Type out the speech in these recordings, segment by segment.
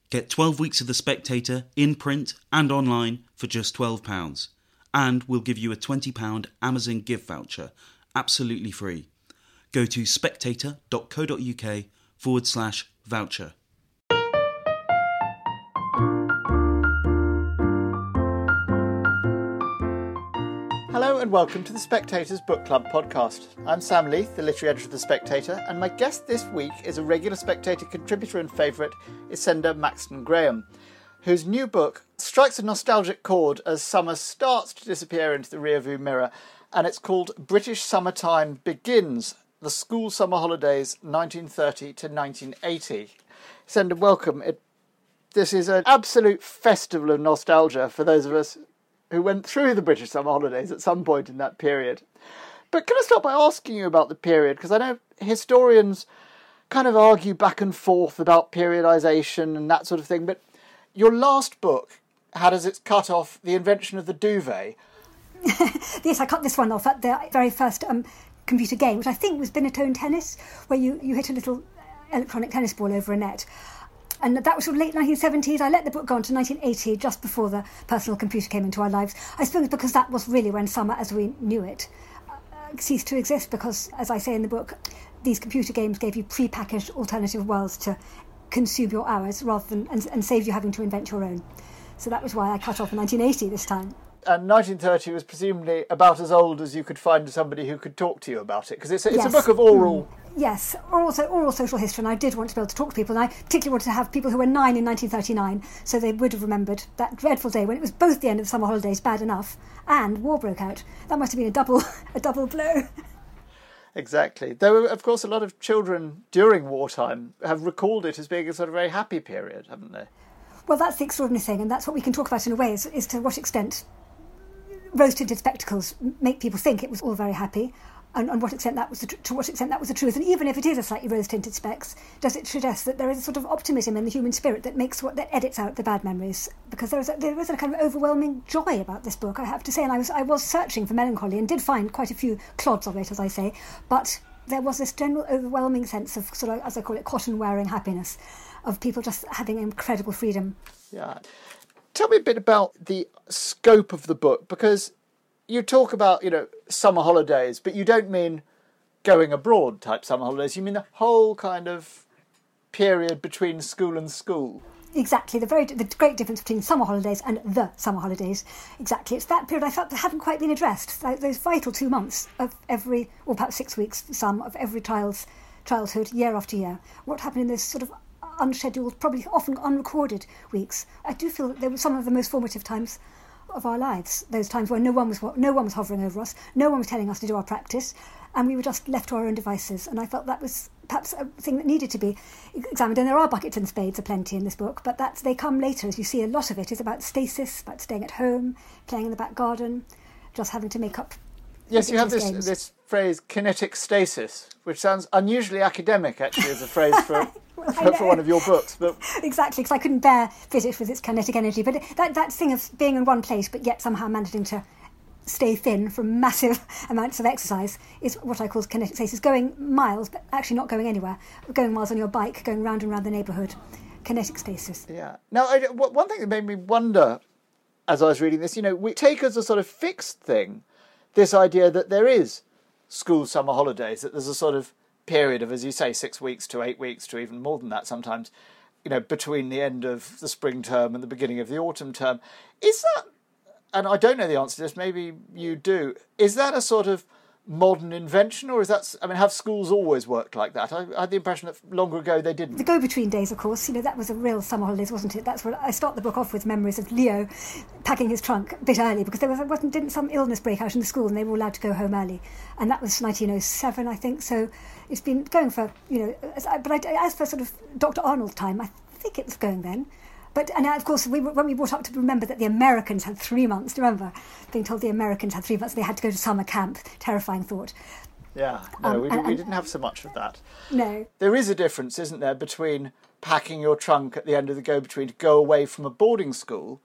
Get 12 weeks of The Spectator in print and online for just £12. And we'll give you a £20 Amazon gift voucher, absolutely free. Go to spectator.co.uk/voucher. Hello and welcome to The Spectator's Book Club podcast. I'm Sam Leith, the literary editor of The Spectator, and my guest this week is a regular Spectator contributor and favourite, Isenda Maxton Graham, whose new book strikes a nostalgic chord as summer starts to disappear into the rearview mirror, and it's called British Summertime Begins, The School Summer Holidays 1930 to 1980. Isenda, welcome. This is an absolute festival of nostalgia for those of us who went through the British summer holidays at some point in that period. But can I start by asking you about the period? Because I know historians kind of argue back and forth about periodisation and that sort of thing, but your last book had as its cut-off the invention of the duvet. Yes, I cut this one off at the very first computer game, which I think was Binatone Tennis, where you hit a little electronic tennis ball over a net. And that was sort of late 1970s. I let the book go on to 1980, just before the personal computer came into our lives. I suppose because that was really when summer, as we knew it, ceased to exist, because, as I say in the book, these computer games gave you pre-packaged alternative worlds to consume your hours rather than and save you having to invent your own. So that was why I cut off in 1980 this time. And 1930 was presumably about as old as you could find somebody who could talk to you about it, because it's a book of oral... Yes, oral social history, and I did want to be able to talk to people, and I particularly wanted to have people who were 9 in 1939, so they would have remembered that dreadful day when it was both the end of summer holidays, bad enough, and war broke out. That must have been a double blow. Exactly. Though, of course, a lot of children during wartime have recalled it as being a sort of very happy period, haven't they? Well, that's the extraordinary thing, and that's what we can talk about in a way, is to what extent rose-tinted spectacles make people think it was all very happy, and to what extent that was the truth. And even if it is a slightly rose-tinted specs, does it suggest that there is a sort of optimism in the human spirit that that edits out the bad memories? Because there is a kind of overwhelming joy about this book, I have to say. And I was searching for melancholy and did find quite a few clods of it, as I say. But there was this general overwhelming sense of sort of, as I call it, cotton-wearing happiness, of people just having incredible freedom. Yeah. Tell me a bit about the scope of the book, because you talk about, summer holidays, but you don't mean going abroad type summer holidays. You mean the whole kind of period between school and school. Exactly, the great difference between summer holidays and the summer holidays. Exactly, it's that period I felt that hadn't quite been addressed. Those vital 2 months of every, or perhaps 6 weeks, of every child's childhood, year after year. What happened in those sort of unscheduled, probably often unrecorded weeks. I do feel that they were some of the most formative times of our lives. Those times where no one was hovering over us, no one was telling us to do our practice, and we were just left to our own devices. And I felt that was perhaps a thing that needed to be examined. And there are buckets and spades aplenty in this book, but they come later. As you see, a lot of it is about stasis, about staying at home, playing in the back garden, just having to make up. Yes, you have this phrase, kinetic stasis, which sounds unusually academic, actually, as a phrase for one of your books. But exactly, because I couldn't bear physics with its kinetic energy. But that thing of being in one place, but yet somehow managing to stay thin from massive amounts of exercise is what I call kinetic stasis. Going miles, but actually not going anywhere. Going miles on your bike, going round and round the neighbourhood. Kinetic stasis. Yeah. Now, one thing that made me wonder, as I was reading this, we take as a sort of fixed thing this idea that there is school summer holidays, that there's a sort of period of, as you say, 6 weeks to 8 weeks to even more than that sometimes, between the end of the spring term and the beginning of the autumn term. Is that, and I don't know the answer to this, maybe you do, is that a sort of modern invention, or is that, have schools always worked like that? I had the impression that longer ago they didn't. The go-between days, of course, that was a real summer holidays, wasn't it? That's what I start the book off with, memories of Leo packing his trunk a bit early, because didn't some illness break out in the school and they were allowed to go home early, and that was 1907, I think. So it's been going for, but as for sort of Dr. Arnold's time, I think it was going then. But, and of course, when we brought up to remember that the Americans had 3 months, do you remember? Being told the Americans had 3 months, they had to go to summer camp. Terrifying thought. Yeah, no, we didn't have so much of that. No. There is a difference, isn't there, between packing your trunk at the end of the go-between to go away from a boarding school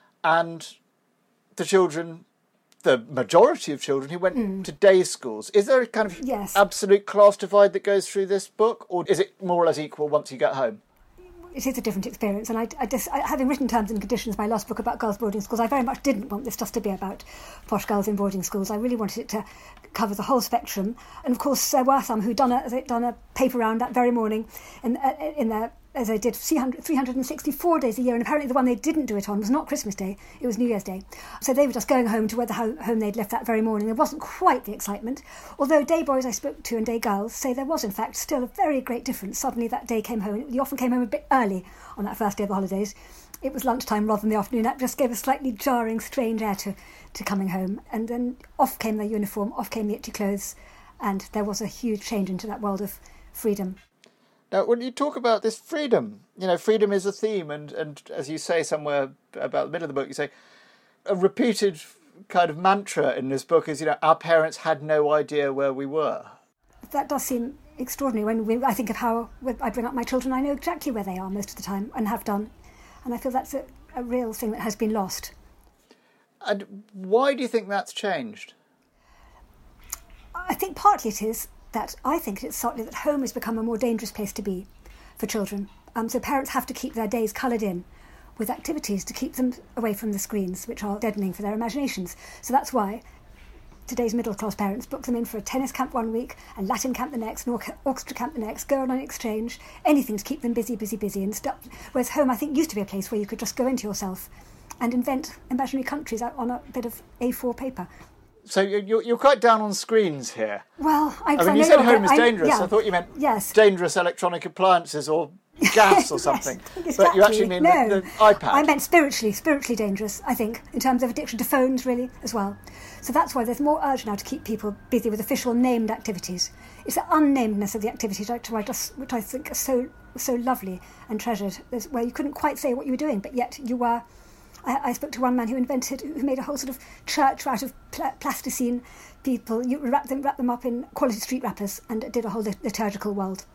and the children, the majority of children who went to day schools. Is there a kind of absolute class divide that goes through this book, or is it more or less equal once you get home? it is a different experience. And having written Terms and Conditions, my last book about girls' boarding schools, I very much didn't want this just to be about posh girls in boarding schools. I really wanted it to cover the whole spectrum. And of course, there were some who'd done a paper round that very morning in their, as they did 364 days a year, and apparently the one they didn't do it on was not Christmas Day, it was New Year's Day. So they were just going home to where the home they'd left that very morning. There wasn't quite the excitement, although day boys I spoke to and day girls say there was in fact still a very great difference. Suddenly that day came home, you often came home a bit early on that first day of the holidays. It was lunchtime rather than the afternoon. That just gave a slightly jarring, strange air to coming home. And then off came their uniform, off came the itchy clothes, and there was a huge change into that world of freedom. Now, when you talk about this freedom, freedom is a theme, and as you say somewhere about the middle of the book, you say a repeated kind of mantra in this book is, our parents had no idea where we were. That does seem extraordinary. When I think of how I bring up my children, I know exactly where they are most of the time, and have done, and I feel that's a real thing that has been lost. And why do you think that's changed? I think partly it is that I think it's partly that home has become a more dangerous place to be for children. So parents have to keep their days coloured in with activities to keep them away from the screens, which are deadening for their imaginations. So that's why today's middle-class parents book them in for a tennis camp one week, a Latin camp the next, an orchestra camp the next, go on an exchange, anything to keep them busy and stuff. Whereas home, I think, used to be a place where you could just go into yourself and invent imaginary countries out on a bit of A4 paper. So you're quite down on screens here. Well, I mean, you said home is dangerous. Yeah. I thought you meant yes. dangerous electronic appliances or gas or something. Yes, exactly. But you actually mean the iPad. I meant spiritually dangerous, I think, in terms of addiction to phones, really, as well. So that's why there's more urge now to keep people busy with official named activities. It's the unnamedness of the activities which I think are so lovely and treasured, where you couldn't quite say what you were doing, but yet you were. I spoke to one man who made a whole sort of church out of plasticine people. You wrap them up in quality street wrappers and did a whole liturgical world.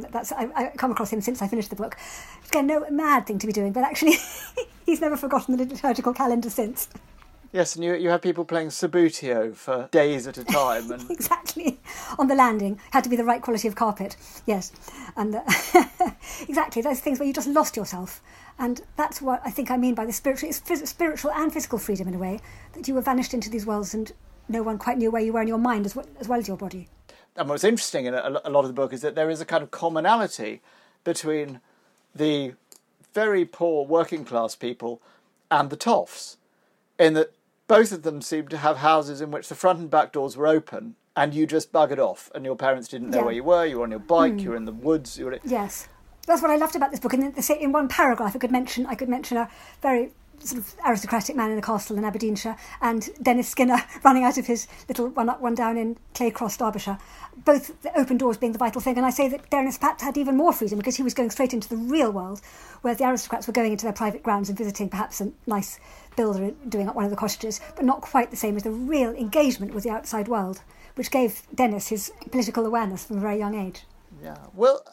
I come across him since I finished the book. It's again no mad thing to be doing, but actually he's never forgotten the liturgical calendar since. Yes, and you have people playing Subbuteo for days at a time. And exactly. On the landing. Had to be the right quality of carpet. Yes. And exactly, those things where you just lost yourself. And that's what I think I mean by the spiritual and physical freedom, in a way, that you were vanished into these worlds and no one quite knew where you were in your mind as well as your body. And what's interesting in a lot of the book is that there is a kind of commonality between the very poor working class people and the toffs, in that both of them seem to have houses in which the front and back doors were open and you just buggered off and your parents didn't know where you were on your bike, you were in the woods. Yes. That's what I loved about this book. In one paragraph, I could mention a very sort of aristocratic man in a castle in Aberdeenshire and Dennis Skinner running out of his little one up, one down in Claycross, Derbyshire. Both the open doors being the vital thing. And I say that Dennis perhaps had even more freedom because he was going straight into the real world, whereas the aristocrats were going into their private grounds and visiting perhaps a nice builder doing up one of the cottages, but not quite the same as the real engagement with the outside world, which gave Dennis his political awareness from a very young age. Yeah. Well,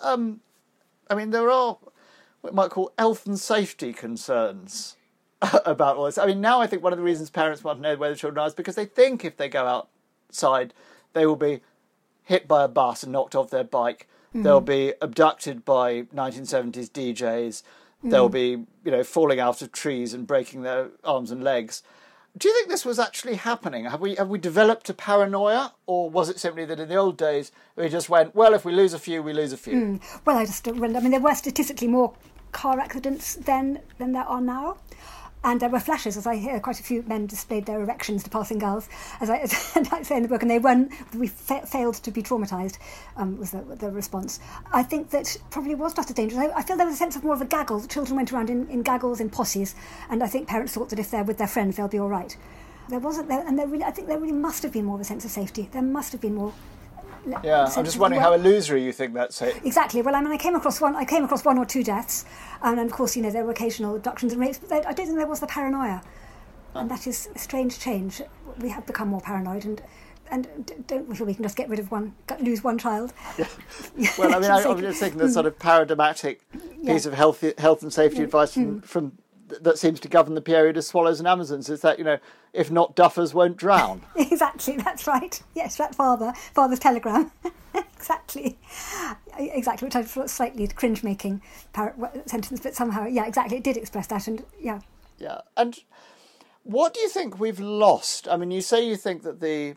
I mean, there are what you might call health and safety concerns about all this. I mean, now I think one of the reasons parents want to know where the children are is because they think if they go outside, they will be hit by a bus and knocked off their bike. They'll be abducted by 1970s DJs. They'll be, falling out of trees and breaking their arms and legs. Do you think this was actually happening? Have we developed a paranoia, or was it simply that in the old days we just went, well, if we lose a few, we lose a few? Well, I mean, there were statistically more car accidents then than there are now. And there were flashes, as I hear quite a few men displayed their erections to passing girls, as I say in the book, and we failed to be traumatised, was the response. I think that probably was just as dangerous. I feel there was a sense of more of a gaggle. Children went around in gaggles, in posses, and I think parents thought that if they're with their friends, they'll be all right. There wasn't, and I think there really must have been more of a sense of safety. There must have been more. Yeah, I'm just wondering how illusory you think that's it. Exactly. Well, I mean, I came across one or two deaths, and of course, there were occasional abductions and rapes, but I don't think there was the paranoia, and that is a strange change. We have become more paranoid, and don't we feel we can just get rid of lose one child? Yeah. Well, I mean, I'm just thinking the sort of paradigmatic piece of health and safety advice from that seems to govern the period of Swallows and Amazons is that, if not duffers won't drown. Exactly, that's right. Yes, that father's telegram. Exactly, which I thought slightly cringe-making sentence, but somehow, yeah, exactly, it did express that, and yeah. Yeah, and what do you think we've lost? I mean, you say you think that the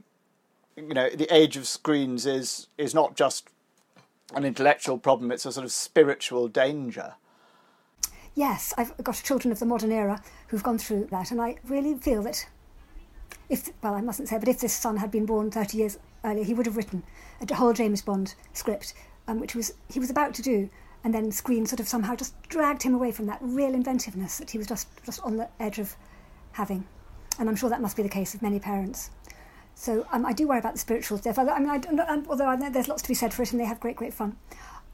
age of screens is not just an intellectual problem, it's a sort of spiritual danger. Yes, I've got children of the modern era who've gone through that, and I really feel that if this son had been born 30 years earlier, he would have written a whole James Bond script, which he was about to do, and then screen sort of somehow just dragged him away from that real inventiveness that he was just on the edge of having. And I'm sure that must be the case of many parents. So I do worry about the spiritual stuff. I mean, although I know there's lots to be said for it and they have great, great fun.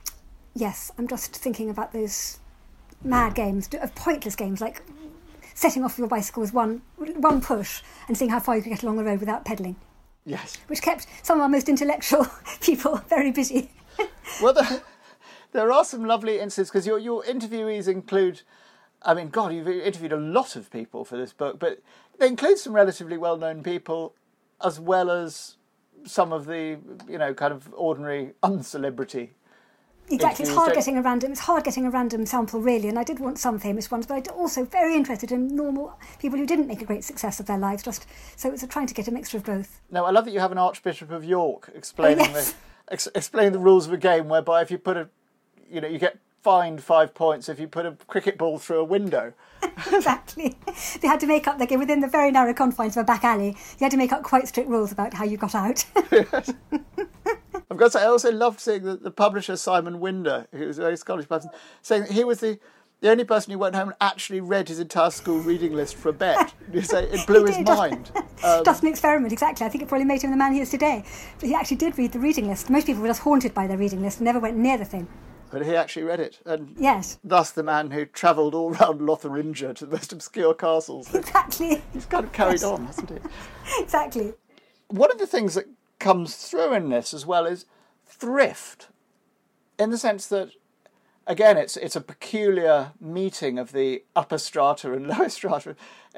Yes, I'm just thinking about those mad games, of pointless games, like setting off your bicycle with one push and seeing how far you could get along the road without pedalling. Yes. Which kept some of our most intellectual people very busy. Well, there are some lovely instances, because your interviewees include, I mean, God, you've interviewed a lot of people for this book, but they include some relatively well-known people as well as some of the, kind of ordinary uncelebrity. Exactly, it's hard getting a random sample, really, and I did want some famous ones, but I'm also very interested in normal people who didn't make a great success of their lives, so it's trying to get a mixture of both. No, I love that you have an Archbishop of York explaining explaining the rules of a game whereby if you put you get fined 5 points if you put a cricket ball through a window. Exactly. They had to make up, within the very narrow confines of a back alley, you had to make up quite strict rules about how you got out. Yes. I've got to say, I also loved seeing the publisher, Simon Winder, who was a very Scottish person, saying that he was the only person who went home and actually read his entire school reading list for a bet. You say it blew his mind. Just an experiment, exactly. I think it probably made him the man he is today. But he actually did read the reading list. Most people were just haunted by their reading list and never went near the thing. But he actually read it. And yes. Thus the man who travelled all round Lotharingia to the most obscure castles. Exactly. He's kind of carried on, hasn't he? Exactly. One of the things that comes through in this as well is thrift, in the sense that, again, it's a peculiar meeting of the upper strata and lower strata.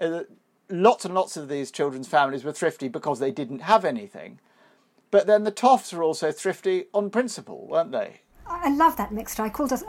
Lots and lots of these children's families were thrifty because they didn't have anything, but then the toffs were also thrifty on principle, weren't they? I love that mixture.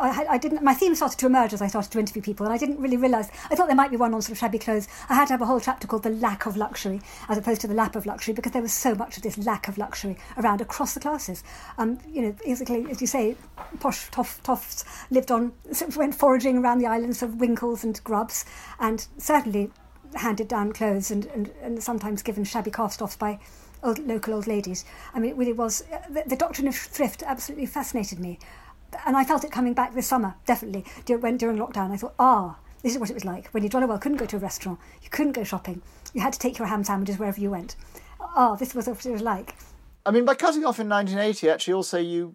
My theme started to emerge as I started to interview people, and I didn't really realise. I thought there might be one on sort of shabby clothes. I had to have a whole chapter called "The Lack of Luxury," as opposed to "The Lap of Luxury," because there was so much of this lack of luxury around across the classes. Basically, as you say, posh toffs went foraging around the islands of winkles and grubs, and certainly handed down clothes and sometimes given shabby cast-offs by local old ladies. I mean, it really was. The doctrine of thrift absolutely fascinated me. And I felt it coming back this summer, definitely. During lockdown, I thought, this is what it was like. When you jolly well couldn't go to a restaurant, you couldn't go shopping, you had to take your ham sandwiches wherever you went. This was what it was like. I mean, by cutting off in 1980, actually also you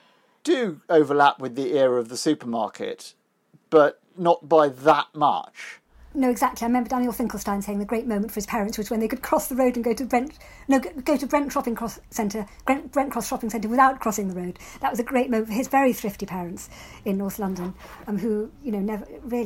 do overlap with the era of the supermarket, but not by that much. No, exactly. I remember Daniel Finkelstein saying the great moment for his parents was when they could cross the road and go to Brent Cross Shopping Centre without crossing the road. That was a great moment for his very thrifty parents in North London, who never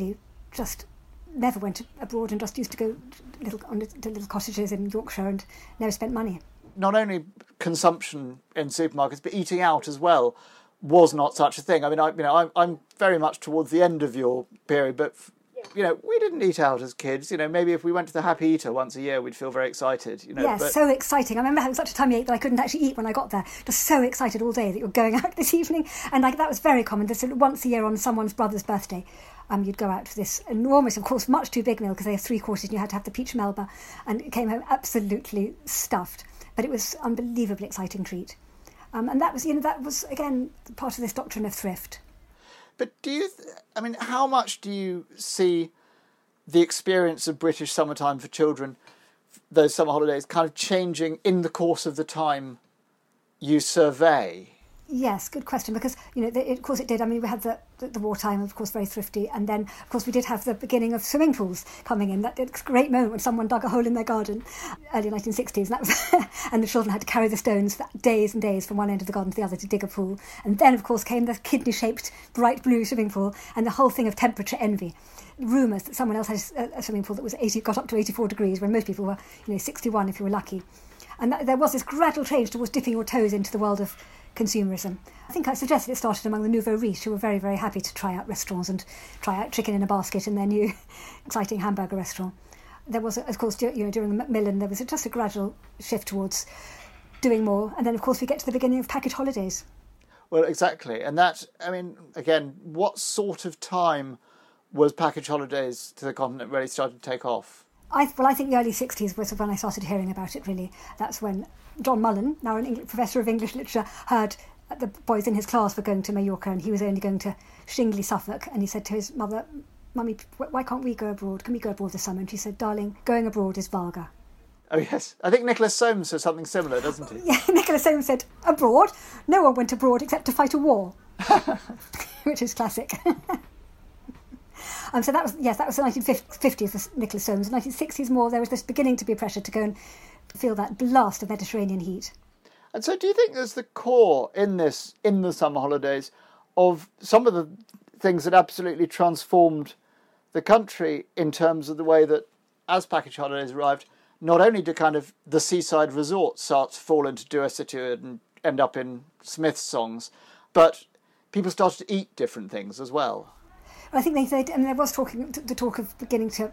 went abroad and just used to go to little cottages in Yorkshire and never spent money. Not only consumption in supermarkets, but eating out as well was not such a thing. I mean, I'm very much towards the end of your period, but we didn't eat out as kids. Maybe if we went to the Happy Eater once a year, we'd feel very excited. So exciting. I remember having such a tummy ache that I couldn't actually eat when I got there. Just so excited all day that you're going out this evening. And that was very common. This once a year on someone's brother's birthday, you'd go out for this enormous, of course, much too big meal because they have 3 courses and you had to have the peach melba, and it came home absolutely stuffed. But it was an unbelievably exciting treat. And that was again part of this doctrine of thrift. But how much do you see the experience of British summertime for children, those summer holidays, kind of changing in the course of the time you survey? Yes, good question, because, of course it did. I mean, we had the wartime, of course, very thrifty, and then, of course, we did have the beginning of swimming pools coming in. That great moment when someone dug a hole in their garden, early 1960s, and that was and the children had to carry the stones for days and days from one end of the garden to the other to dig a pool. And then, of course, came the kidney-shaped, bright blue swimming pool, and the whole thing of temperature envy. Rumours that someone else had a swimming pool that was got up to 84 degrees, when most people were, 61 if you were lucky. And there was this gradual change towards dipping your toes into the world of consumerism. I think I suggested it started among the nouveau riche, who were very, very happy to try out restaurants and try out chicken in a basket in their new exciting hamburger restaurant. There was, of course, during the Macmillan, there was just a gradual shift towards doing more. And then, of course, we get to the beginning of package holidays. Well, exactly. And that, I mean, again, what sort of time was package holidays to the continent really started to take off? I think the early 60s was when I started hearing about it, really. That's when John Mullen, now an professor of English literature, heard the boys in his class were going to Mallorca and he was only going to Shingley, Suffolk, and he said to his mother, "Mummy, why can't we go abroad? Can we go abroad this summer?" And she said, "Darling, going abroad is vulgar." Oh, yes. I think Nicholas Soames says something similar, doesn't he? Yeah, Nicholas Soames said, "Abroad? No one went abroad except to fight a war," which is classic. So that was the 1950s for Nicholas Soames. The 1960s more, there was this beginning to be a pressure to go and feel that blast of Mediterranean heat. And so do you think there's the core in the summer holidays of some of the things that absolutely transformed the country in terms of the way that, as package holidays arrived, not only do kind of the seaside resorts start to fall into desuetude and end up in Smith's songs, but people started to eat different things as well? I think there was the talk of beginning to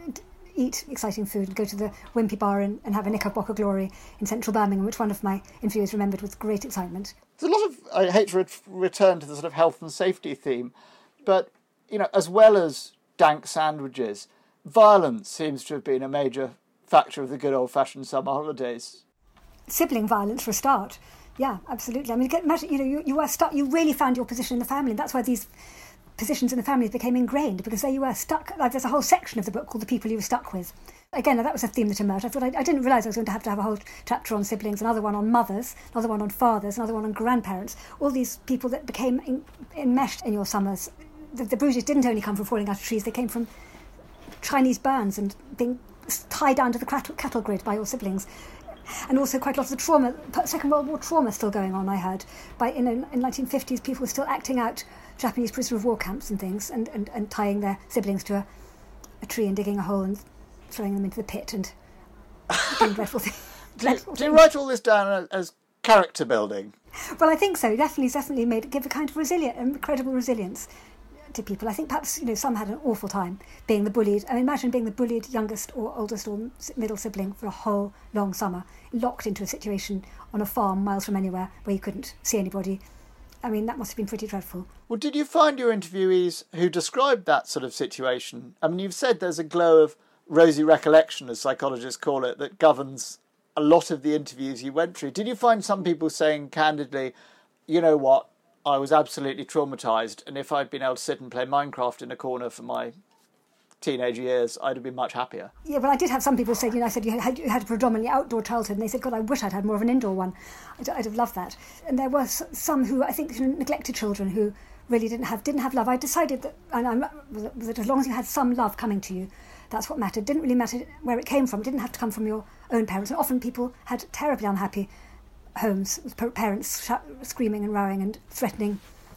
eat exciting food and go to the Wimpy Bar and have a Knickerbocker Glory in central Birmingham, which one of my interviewers remembered with great excitement. There's a lot of, I hate to return to the sort of health and safety theme, but, as well as dank sandwiches, violence seems to have been a major factor of the good old-fashioned summer holidays. Sibling violence, for a start. Yeah, absolutely. I mean, imagine, you were stuck, you really found your position in the family, and that's why these positions in the families became ingrained, because there you were stuck. Like, there's a whole section of the book called The People You Were Stuck With. Again, that was a theme that emerged. I thought I didn't realise I was going to have a whole chapter on siblings, another one on mothers, another one on fathers, another one on grandparents, all these people that became enmeshed in your summers. The bruises didn't only come from falling out of trees, they came from Chinese burns and being tied down to the cattle grid by your siblings. And also quite a lot of the trauma, Second World War trauma still going on, I heard. In the 1950s, people were still acting out Japanese prisoner of war camps and things, and tying their siblings to a tree and digging a hole and throwing them into the pit and doing dreadful things. Do you write all this down as character building? Well, I think so. Definitely give a kind of incredible resilience to people. I think perhaps some had an awful time being the bullied. I mean, imagine being the bullied youngest or oldest or middle sibling for a whole long summer, locked into a situation on a farm miles from anywhere where you couldn't see anybody. I mean, that must have been pretty dreadful. Well, did you find your interviewees who described that sort of situation? I mean, you've said there's a glow of rosy recollection, as psychologists call it, that governs a lot of the interviews you went through. Did you find some people saying candidly, you know what, I was absolutely traumatised, and if I'd been able to sit and play Minecraft in a corner for my teenage years, I'd have been much happier? Yeah, but I did have some people say, I said you had a predominantly outdoor childhood, and they said, God, I wish I'd had more of an indoor one. I'd have loved that. And there were some who, I think, neglected children who really didn't have love. I decided that as long as you had some love coming to you, that's what mattered. It didn't really matter where it came from. It didn't have to come from your own parents. And often people had terribly unhappy homes with parents screaming and rowing and threatening,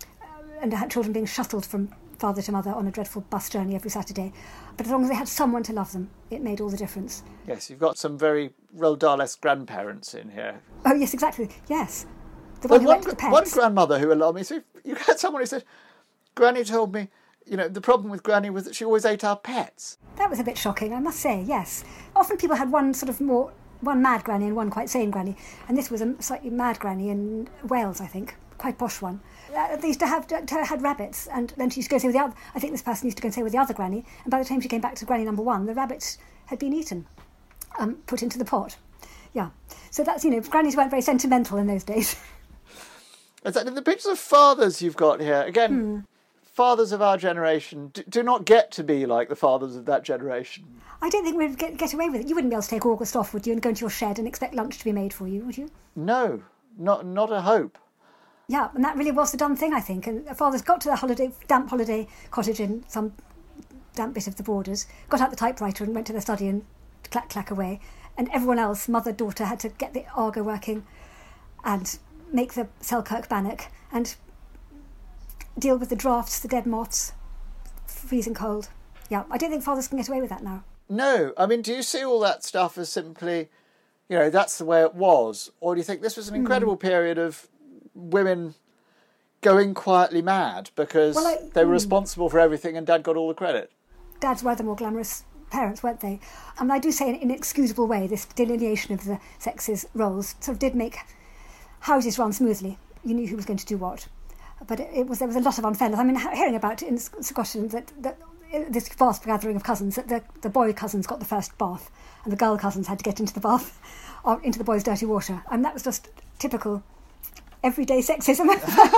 and had children being shuttled from father to mother on a dreadful bus journey every Saturday. But as long as they had someone to love them, it made all the difference. Yes, you've got some very Roald Dahl-esque grandparents in here. Oh, yes, exactly. Yes. The one who went to the pets. One grandmother who alarmed me. So you had someone who said, Granny told me, the problem with Granny was that she always ate our pets. That was a bit shocking, I must say, yes. Often people had one mad granny and one quite sane granny, and this was a slightly mad granny in Wales, I think, quite posh one. They used to had rabbits, and then she used to go and stay with the other. I think this person used to go and stay with the other granny, and by the time she came back to granny number one, the rabbits had been eaten, put into the pot. Yeah, so that's grannies weren't very sentimental in those days. Exactly. The pictures of fathers you've got here again. Fathers of our generation do not get to be like the fathers of that generation. I don't think we'd get away with it. You wouldn't be able to take August off, would you, and go into your shed and expect lunch to be made for you, would you? No, not a hope. Yeah, and that really was the done thing, I think. And fathers got to their damp holiday cottage in some damp bit of the Borders, got out the typewriter and went to their study and clack, clack away. And everyone else, mother, daughter, had to get the Argo working and make the Selkirk bannock and deal with the drafts, the dead moths, freezing cold. Yeah, I don't think fathers can get away with that now. No, I mean, do you see all that stuff as simply, that's the way it was? Or do you think this was an incredible period of women going quietly mad because they were responsible for everything and Dad got all the credit? Dads were the more glamorous parents, weren't they? I mean, I do say in an inexcusable way, this delineation of the sexes' roles sort of did make houses run smoothly. You knew who was going to do what. But there was a lot of unfairness. I mean, hearing about in Scotland that this vast gathering of cousins, that the boy cousins got the first bath and the girl cousins had to get into the bath or into the boys' dirty water. And that was just typical everyday sexism.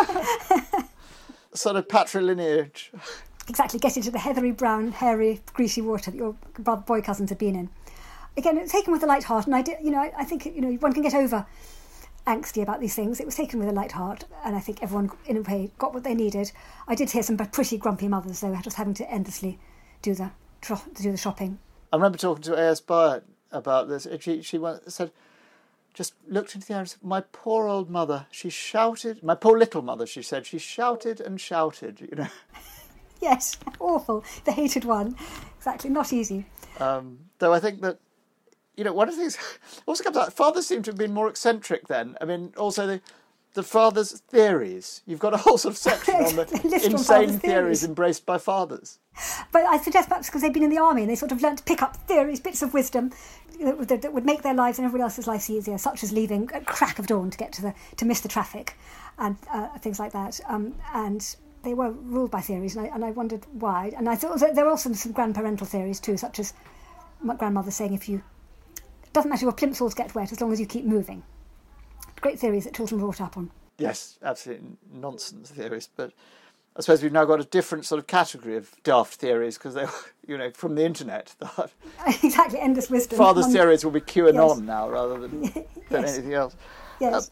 Sort of patrilineage. Exactly, get into the heathery, brown, hairy, greasy water that your boy cousins had been in. Again, it's taken with a light heart, and I think one can get over angsty about these things. It was taken with a light heart, and I think everyone, in a way, got what they needed. I did hear some pretty grumpy mothers, though, just having to endlessly do the shopping. I remember talking to A.S. Byatt about this. She once said, just looked into the eye and said, my poor old mother, she shouted, my poor little mother, she said, she shouted and shouted, Yes, awful. The hated one. Exactly, not easy. Though I think that, one of the things also comes out, fathers seem to have been more eccentric then. I mean, also the fathers' theories. You've got a whole sort of section on the insane theories embraced by fathers. But I suggest perhaps because they've been in the army and they sort of learnt to pick up theories, bits of wisdom that would make their lives and everybody else's lives easier, such as leaving at crack of dawn to get to miss the traffic and things like that. And they were ruled by theories, and I wondered why. And I thought there were also some grandparental theories too, such as my grandmother saying, it doesn't matter your plimsolls get wet as long as you keep moving. Great theories that children were brought up on. Yes, absolutely nonsense theories, but I suppose we've now got a different sort of category of daft theories because they were, from the internet. Exactly, endless wisdom. Fathers' theories will be QAnon now rather than anything else. Yes.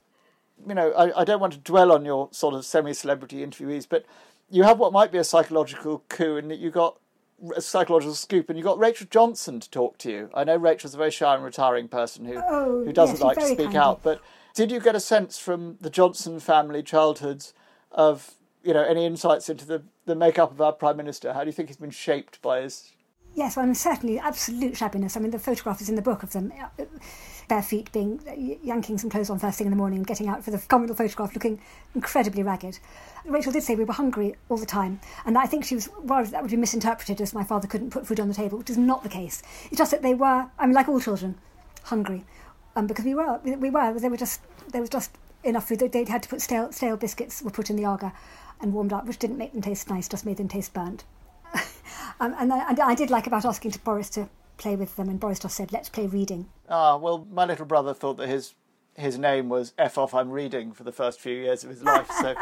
I don't want to dwell on your sort of semi-celebrity interviewees, but you have what might be a psychological coup in that you got a psychological scoop and you got Rachel Johnson to talk to you. I know Rachel's a very shy and retiring person who doesn't like to speak out, but did you get a sense from the Johnson family childhoods of, any insights into the makeup of our Prime Minister? How do you think he's been shaped by his... Yes, well, certainly absolute shabbiness. I mean, the photograph is in the book of them, bare feet yanking some clothes on first thing in the morning and getting out for the communal photograph looking incredibly ragged. Rachel did say we were hungry all the time, and I think she was worried that would be misinterpreted as my father couldn't put food on the table, which is not the case. It's just that they were, like all children, hungry, because we were. There was just enough food. They had to put stale biscuits were put in the Arga and warmed up, which didn't make them taste nice, just made them taste burnt. And I did like about asking Boris to play with them, and Boris just said, let's play reading. Well, my little brother thought that his name was F off, I'm reading for the first few years of his life. So,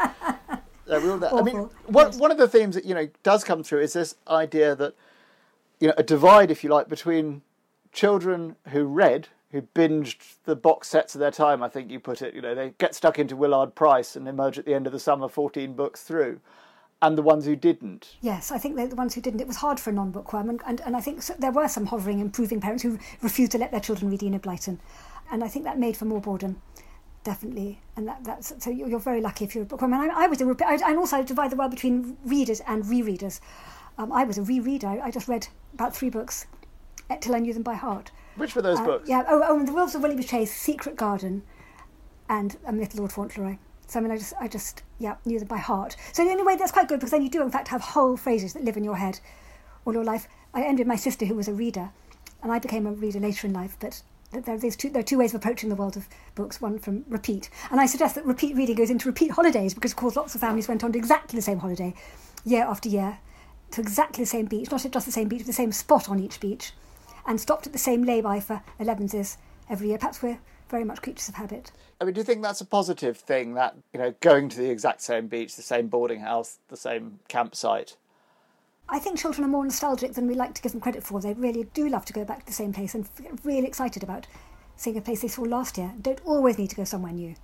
I mean, one of the themes that, does come through is this idea that, a divide, if you like, between children who binged the box sets of their time, I think you put it, they get stuck into Willard Price and emerge at the end of the summer 14 books through. And the ones who didn't. Yes, I think the ones who didn't. It was hard for a non-bookworm, and I think there were some hovering, improving parents who refused to let their children read Enid Blyton, and I think that made for more boredom, definitely. And that's so you're very lucky if you're a bookworm. And I also divide the world between readers and rereaders. I was a rereader. I just read about 3 books till I knew them by heart. Which were those books? Yeah. The Wolves of Willoughby Chase, Secret Garden, and Little Lord Fauntleroy. So I just knew them by heart. So in a way that's quite good because then you do in fact have whole phrases that live in your head all your life. I ended my sister who was a reader, and I became a reader later in life. But there are 2 ways of approaching the world of books. One from repeat, and I suggest that repeat reading goes into repeat holidays because of course lots of families went on to exactly the same holiday, year after year, to exactly the same beach, not just the same beach, but the same spot on each beach, and stopped at the same lay-by for 11s every year. Perhaps we're very much creatures of habit. I mean, do you think that's a positive thing, that, going to the exact same beach, the same boarding house, the same campsite? I think children are more nostalgic than we like to give them credit for. They really do love to go back to the same place and get really excited about seeing a place they saw last year. Don't always need to go somewhere new.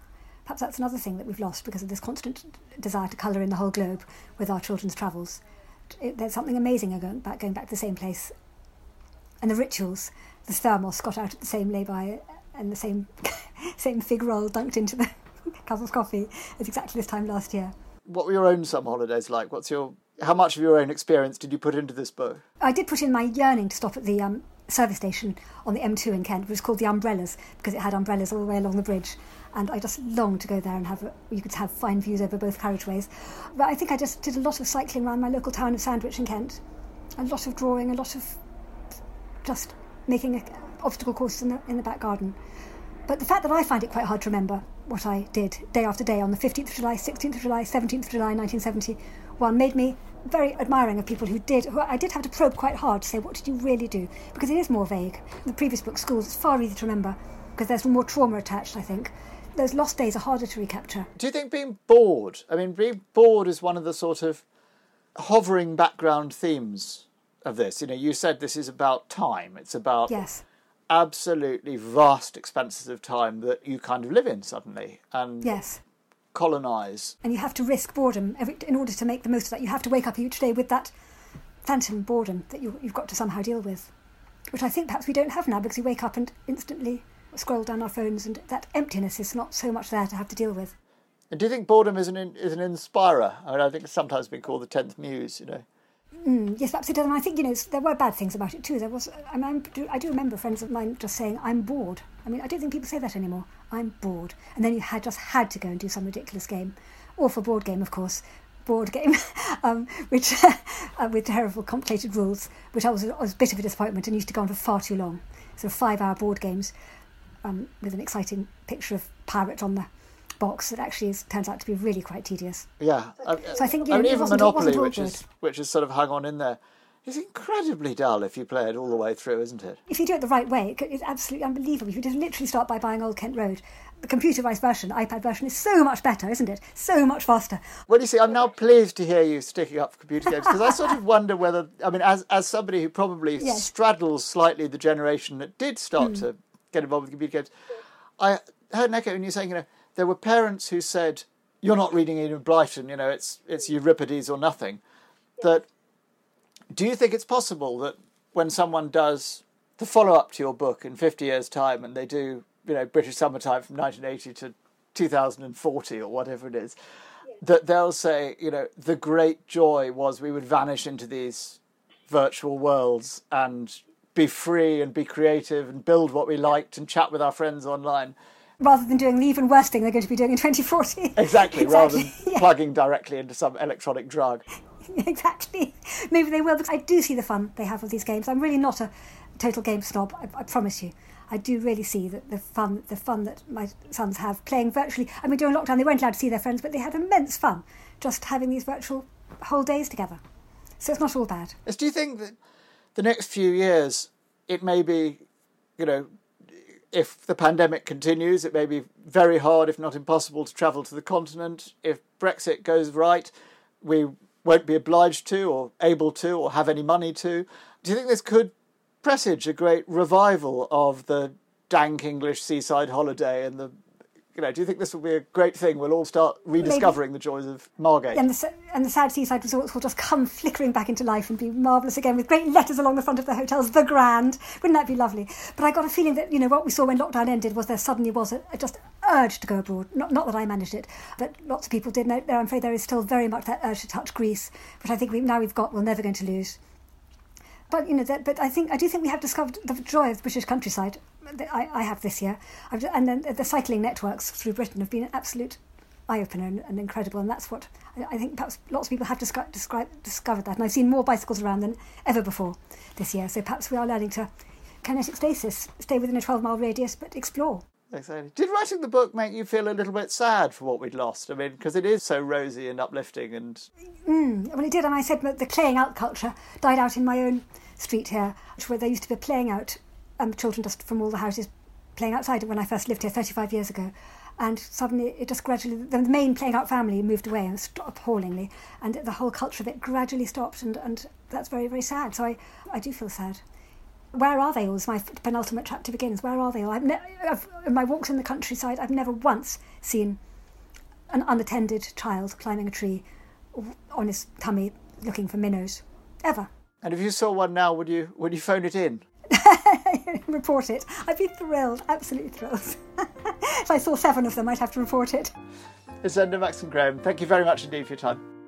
perhaps that's another thing that we've lost because of this constant desire to colour in the whole globe with our children's travels. There's something amazing going back to the same place. And the rituals, the thermos got out at the same lay-by and the same fig roll dunked into the cup of coffee at exactly this time last year. What were your own summer holidays like? How much of your own experience did you put into this book? I did put in my yearning to stop at the service station on the M2 in Kent, which was called the Umbrellas, because it had umbrellas all the way along the bridge. And I just longed to go there and you could have fine views over both carriageways. But I think I just did a lot of cycling around my local town of Sandwich in Kent. A lot of drawing, a lot of just making obstacle courses in the back garden. But the fact that I find it quite hard to remember what I did day after day on the 15th of July, 16th of July, 17th of July 1971 made me very admiring of people who I did have to probe quite hard to say, what did you really do? Because it is more vague. In the previous book, Schools, it's far easier to remember because there's more trauma attached, I think. Those lost days are harder to recapture. Do you think being bored is one of the sort of hovering background themes of this? You said this is about time. It's about absolutely vast expanses of time that you kind of live in suddenly and colonise. And you have to risk boredom in order to make the most of that. You have to wake up each day with that phantom boredom that you've got to somehow deal with, which I think perhaps we don't have now because we wake up and instantly scroll down our phones, and that emptiness is not so much there to have to deal with. And do you think boredom is an inspirer? I mean, I think it's sometimes been called the 10th muse, Yes, perhaps it does. And I think, there were bad things about it too. I do remember friends of mine just saying, I'm bored. I mean, I don't think people say that anymore. I'm bored. And then you just had to go and do some ridiculous game. Or for board game, of course. Board game, which with terrible complicated rules, which was a bit of a disappointment and used to go on for far too long. So 5-hour board games with an exciting picture of pirate on the box that actually turns out to be really quite tedious. Yeah. So I think even Monopoly, which is sort of hung on in there, is incredibly dull if you play it all the way through, isn't it? If you do it the right way, it's absolutely unbelievable. If you just literally start by buying Old Kent Road, the computerised version, iPad version, is so much better, isn't it? So much faster. Well, you see, I'm now pleased to hear you sticking up for computer games, because I sort of wonder whether, I mean, as somebody who probably straddles slightly the generation that did start to get involved with computer games, I heard an echo when you were saying, there were parents who said, you're not reading Enid Blyton, it's Euripides or nothing. That, do you think it's possible that when someone does the follow-up to your book in 50 years' time and they do, British Summertime from 1980 to 2040 or whatever it is, that they'll say, the great joy was we would vanish into these virtual worlds and be free and be creative and build what we liked and chat with our friends online. Rather than doing the even worse thing they're going to be doing in 2040. Exactly. Rather than plugging directly into some electronic drug. Exactly. Maybe they will, because I do see the fun they have with these games. I'm really not a total game snob, I promise you. I do really see that the fun that my sons have playing virtually. I mean, during lockdown they weren't allowed to see their friends, but they had immense fun just having these virtual whole days together. So it's not all bad. Do you think that the next few years it may be, if the pandemic continues, it may be very hard, if not impossible, to travel to the continent. If Brexit goes right, we won't be obliged to or able to or have any money to. Do you think this could presage a great revival of the dank English seaside holiday and the... do you think this will be a great thing? We'll all start rediscovering the joys of Margate. And the sad seaside resorts will just come flickering back into life and be marvellous again with great letters along the front of the hotels, the Grand. Wouldn't that be lovely? But I got a feeling that, what we saw when lockdown ended was there suddenly was a just urge to go abroad. Not that I managed it, but lots of people did. And I'm afraid there is still very much that urge to touch Greece, which I think we're never going to lose. But, I do think we have discovered the joy of the British countryside. I have this year. And then the cycling networks through Britain have been an absolute eye-opener and incredible. And that's what I think perhaps lots of people have discovered that. And I've seen more bicycles around than ever before this year. So perhaps we are learning to kinetic stasis, stay within a 12-mile radius, but explore. Exactly. Did writing the book make you feel a little bit sad for what we'd lost? I mean, because it is so rosy and uplifting and... Well, it did, and I said that the playing out culture died out in my own street here, where there used to be playing out, children just from all the houses playing outside when I first lived here 35 years ago. And suddenly it just gradually... The main playing out family moved away and appallingly, and the whole culture of it gradually stopped, and that's very, very sad. So I do feel sad. Where are they all? Is my penultimate chapter begins. Where are they all? In my walks in the countryside, I've never once seen an unattended child climbing a tree on his tummy looking for minnows, ever. And if you saw one now, would you phone it in? Report it. I'd be thrilled, absolutely thrilled. If I saw 7 of them, I'd have to report it. Essenda Maxton Graham, thank you very much indeed for your time.